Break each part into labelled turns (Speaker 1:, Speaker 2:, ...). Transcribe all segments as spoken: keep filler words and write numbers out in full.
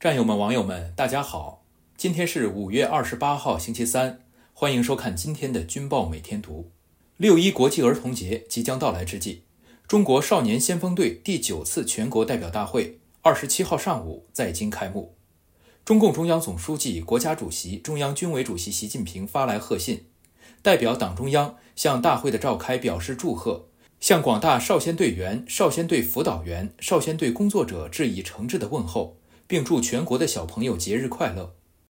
Speaker 1: 战友们、网友们，大家好！今天是五月二十八号，星期三，欢迎收看今天的军报每天读。六一国际儿童节即将到来之际，中国少年先锋队第九次全国代表大会二十七号上午在京开幕。中共中央总书记、国家主席、中央军委主席习近平发来贺信，代表党中央向大会的召开表示祝贺，向广大少先队员、少先队辅导员、少先队工作者致以诚挚的问候，并祝全国的小朋友节日快乐。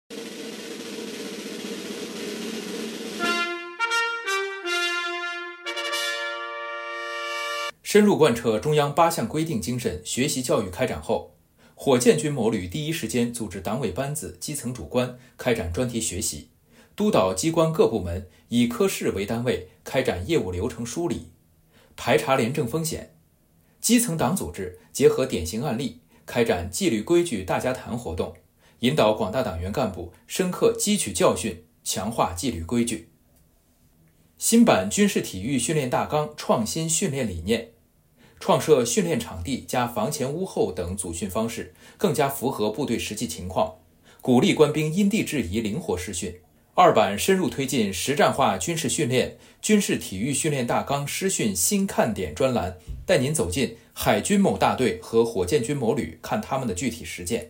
Speaker 1: 深入贯彻中央八项规定精神学习教育开展后，火箭军某旅第一时间组织党委班子、基层主官开展专题学习，督导机关各部门以科室为单位开展业务流程梳理，排查廉政风险。基层党组织结合典型案例，开展纪律规矩大家谈活动，引导广大党员干部深刻汲取教训，强化纪律规矩。新版军事体育训练大纲创新训练理念，创设训练场地加房前屋后等组训方式，更加符合部队实际情况，鼓励官兵因地制宜灵活施训。二版深入推进实战化军事训练，军事体育训练大纲施训新看点专栏，带您走进海军某大队和火箭军某旅，看他们的具体实践。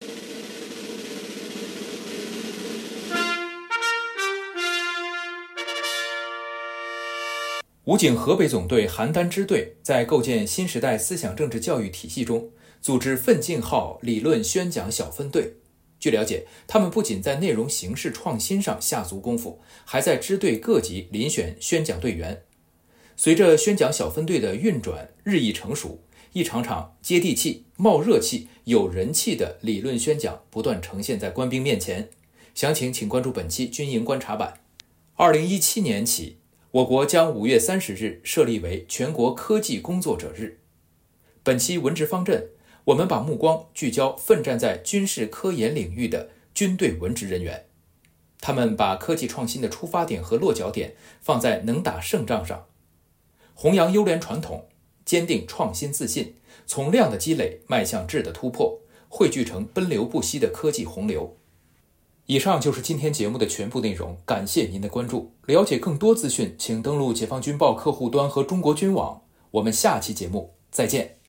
Speaker 1: 武警河北总队邯郸支队在构建新时代思想政治教育体系中，组织奋进号理论宣讲小分队。据了解，他们不仅在内容形式创新上下足功夫，还在支队各级遴选宣讲队员。随着宣讲小分队的运转日益成熟，一场场接地气、冒热气、有人气的理论宣讲不断呈现在官兵面前。详情请关注本期军营观察版。二零一七年起，我国将五月三十日设立为全国科技工作者日。本期文职方阵，我们把目光聚焦奋战在军事科研领域的军队文职人员，他们把科技创新的出发点和落脚点放在能打胜仗上，弘扬优良传统，坚定创新自信，从量的积累迈向质的突破，汇聚成奔流不息的科技洪流。以上就是今天节目的全部内容，感谢您的关注。了解更多资讯，请登录解放军报客户端和中国军网。我们下期节目再见。